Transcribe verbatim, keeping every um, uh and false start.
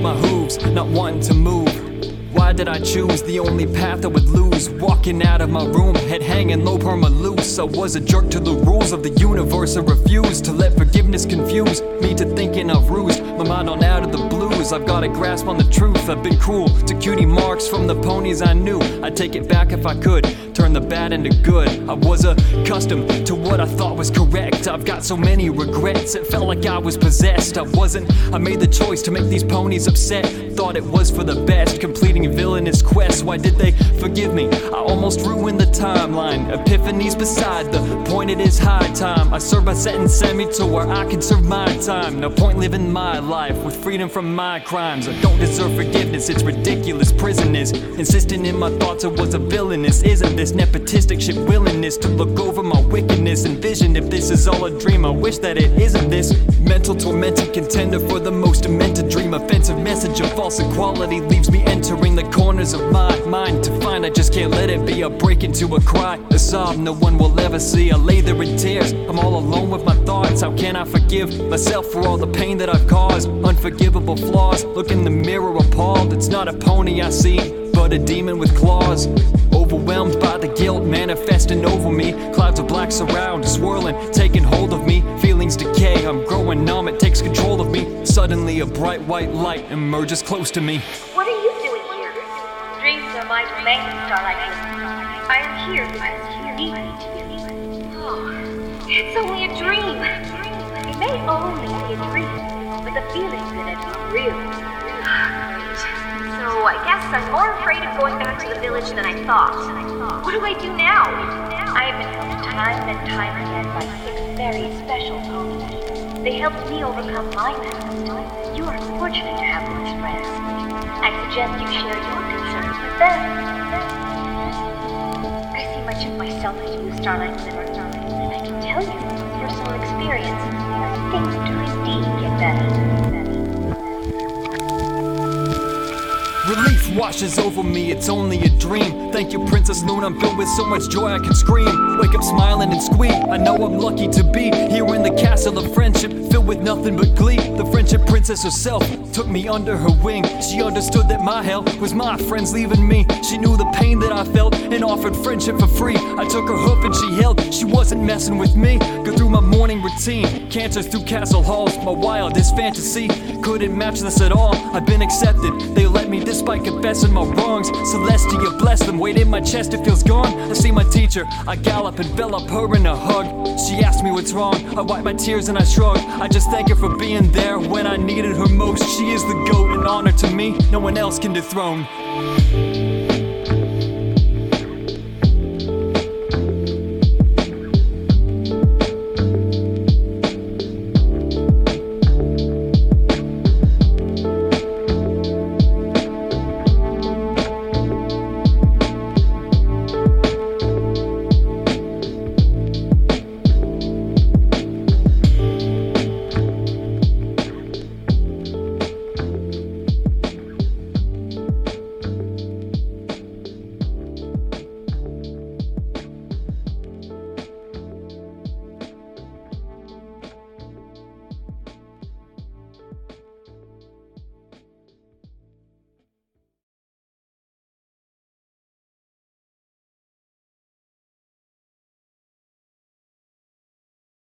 my hooves, not wanting to move. Why did I choose the only path I would lose? Walking out of my room, head hanging low, perma loose. I was a jerk to the rules of the universe. I refused to let forgiveness confuse me to thinking I've rused my mind on out of the blues. I've got a grasp on the truth. I've been cruel to cutie marks from the ponies I knew. I'd take it back if I could, turn the bad into good. I was accustomed to what I thought was correct. I've got so many regrets, it felt like I was possessed. I wasn't, I made the choice to make these ponies upset. Thought it was for the best, completing villainous quests. Why did they forgive me? I almost ruined the timeline. Epiphanies beside the point, it is high time I serve my sentence, send me to where I can serve my time. No point living my life with freedom from my crimes. I don't deserve forgiveness, it's ridiculous. Prison is insisting in my thoughts I was a villainous. Isn't this nepotistic shit willingness to look over my wickedness? Envision if this is all a dream, I wish that it isn't this. Mental tormented contender for the most demented dream. Offensive message of false equality leaves me entering the corners of my mind to find I just can't let it be. I break into a cry, a sob no one will ever see. I lay there in tears, I'm all alone with my thoughts. How can I forgive myself for all the pain that I've caused? Unforgivable flaws, look in the mirror appalled. It's not a pony I see, but a demon with claws. Overwhelmed by the guilt manifesting over me. Clouds of black surround, swirling, taking hold of me. Feelings decay, I'm growing numb, it takes control of me. Suddenly a bright white light emerges close to me. What are you doing here? Dreams are my domain, Starlight. I am here because you need me to be. Oh, it's only a dream. It may only be a dream, but the feelings in it are real. So I guess I'm more afraid of going back to the village than I thought. What do I do now? I have been helped time and time again by six very special ponies. They helped me overcome my past. You are fortunate to have those friends. I suggest you share your concerns with them. I see much of myself in you, Starlight River, and I can tell you from personal experience that things do indeed get better. Relief washes over me, it's only a dream. Thank you, Princess Luna, I'm filled with so much joy I can scream. Wake up smiling and squeak, I know I'm lucky to be here in the castle of friendship, filled with nothing but glee. The friendship princess herself took me under her wing. She understood that my hell was my friends leaving me. She knew the pain that I felt and offered friendship for free. I took her hoof and she held, she wasn't messing with me. Go through my morning routine, canters through castle halls. My wildest fantasy couldn't match this at all. I've been accepted, they let me despite confessing my wrongs. Celestia bless them, weight in my chest, it feels gone. I see my teacher, I gallop, envelop her in a hug. She asked me what's wrong, I wipe my tears and I shrug. I just thank her for being there when I needed her most. She is the GOAT, an honor to me, no one else can dethrone.